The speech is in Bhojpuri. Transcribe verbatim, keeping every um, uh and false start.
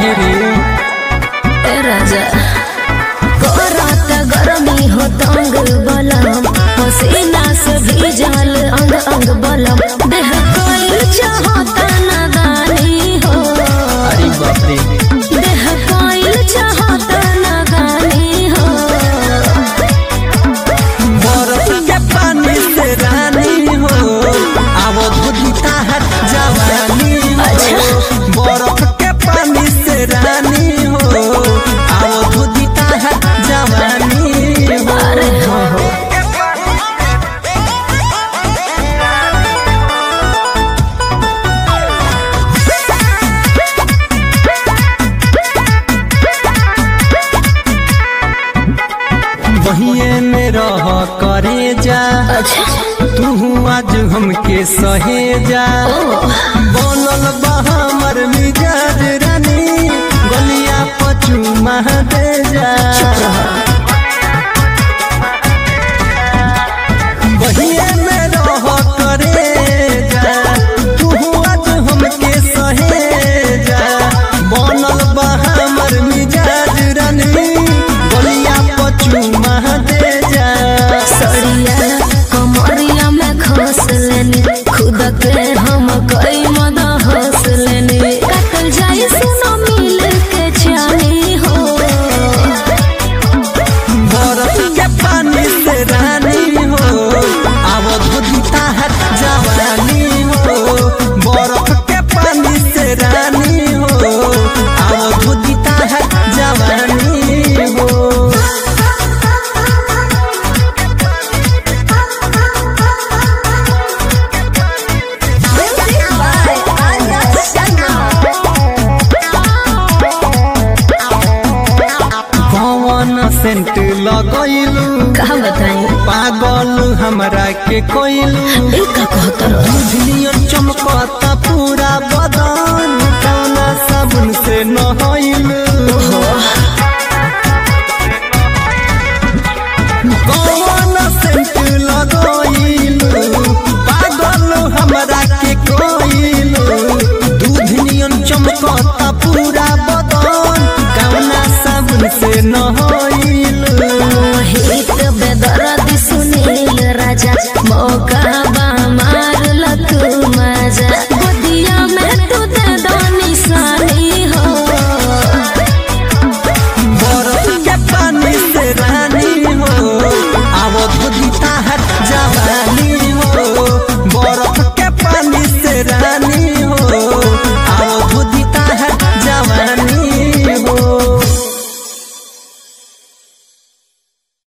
काहे रे ए राजा कोरात गरमी हो तंग बलम पसीना से भीजल अंग अंग बलम देह कोई चाहता नादानी हो। अरे बाप रे देह कोई चाहता नादानी हो। बरफ के पानी से रानी हो आवो धुलता है जवानी हो। बरफ के पानी से रानी हो आवो धुलता है जवानी हो। अरे हो हो बहिए में रह करे जा अच्छा तू आज हमके सहे जा बनल बा हमर मिजाज रानी गलिया पचू मह दे जा। बहिए में रह करे जा तू आज हमके सहे जा बनल बा हमर मिजाज रानी गलिया पचू मह दे जा। सड़िया कमरिया में खस लेनी खुद के हम कई मद हंस लेनी कटल जाई सुनो मिल के चाही हो। बरफ के पानी से रानी हो आवो धुलता है जवानी हो। बरफ के पानी से रानी हो आवो धुलता है जवानी हो। पवन सेंट लगैलू का बताई पागल हमरा के कोइलू ए का कहतर दुनिया चमकता पूरा बदन कौना साबुन से नहैलू पवन सेंट लगैलू पागल हमरा के कोइलू दुनिया चमकता पूरा बदन कौना साबुन से नहैलू। हित बेदर्द सुनील राजा मौका